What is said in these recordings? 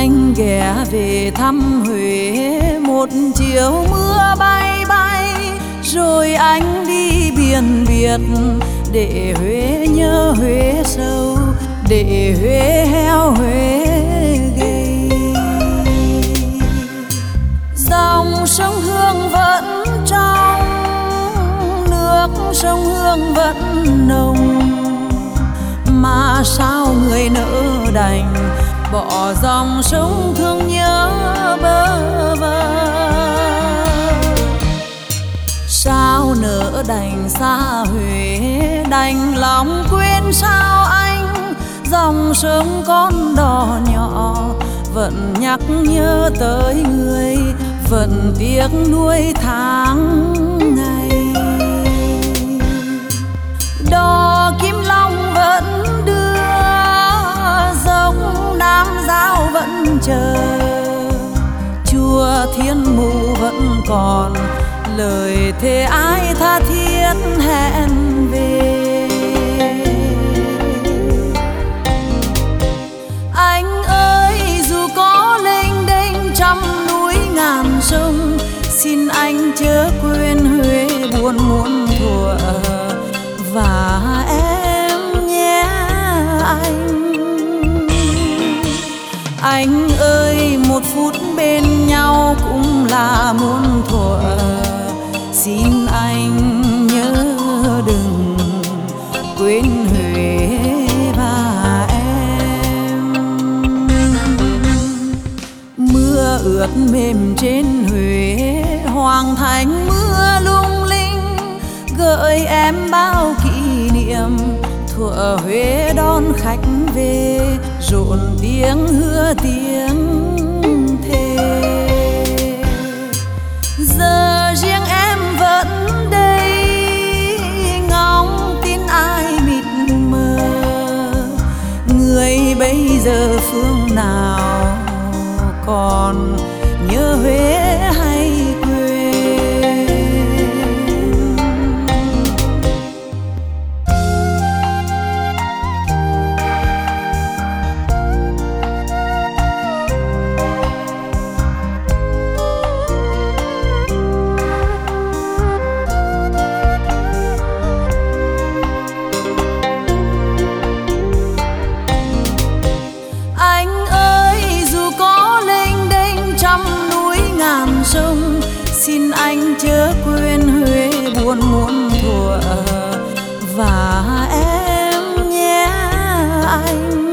anh ghé về thăm Huế, một chiều mưa bay bay, rồi anh đi biển biệt để Huế nhớ Huế sâu, để Huế heo Huế gầy. Dòng sông Hương vẫn trong, nước sông Hương vẫn nồng, mà sao người nỡ đành bỏ dòng sông thương nhớ bơ vơ. Sao nỡ đành xa Huế, đành lòng quên sao anh, dòng sông con đò nhỏ vẫn nhắc nhớ tới người, vẫn tiếc nuối tháng ngày. Đò Kim Long vẫn đưa, dốc Nam Giao vẫn chờ, chùa Thiên Mụ vẫn còn lời thề ai tha thiết hẹn về. Anh ơi dù có lênh đênh trăm núi ngàn sông, xin anh chớ quên Huế buồn muôn thuở, và em nhé anh. Anh ơi một phút bên nhau cũng là muôn thuở, xin anh nhớ đừng quên Huế và em. Mưa ướt mềm trên Huế, hoàng thành mưa lung linh, gợi em bao kỷ niệm thuở Huế đón khách về, rộn tiếng hứa tiếng thề. Giờ riêng em vẫn đây, ngóng tin ai mịt mờ, người bây giờ phương nào còn nhớ Huế hay quên. Sông, xin anh chớ quên Huế buồn muôn thuở, và em nhé anh.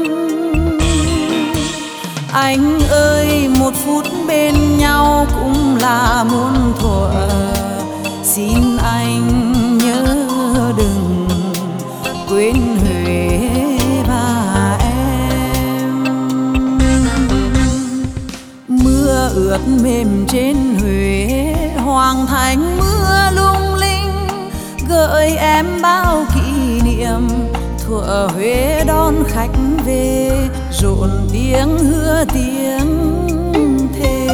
Anh ơi một phút bên nhau cũng là muôn thuở, xin anh nhớ đừng quên Huế và em. Mưa ướt mềm trên Huế, hoàng thành mưa lung linh, gợi em bao kỷ niệm thuở Huế đón khách về, rộn tiếng hứa tiếng thề.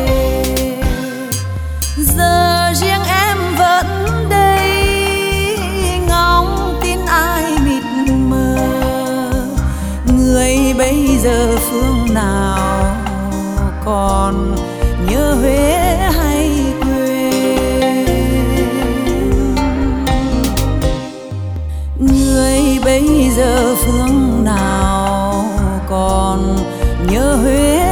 Giờ riêng em vẫn đây, ngóng tin ai mịt mờ, người bây giờ phương nào còn nhớ Huế hay quên. Người bây giờ phương nào còn nhớ Huế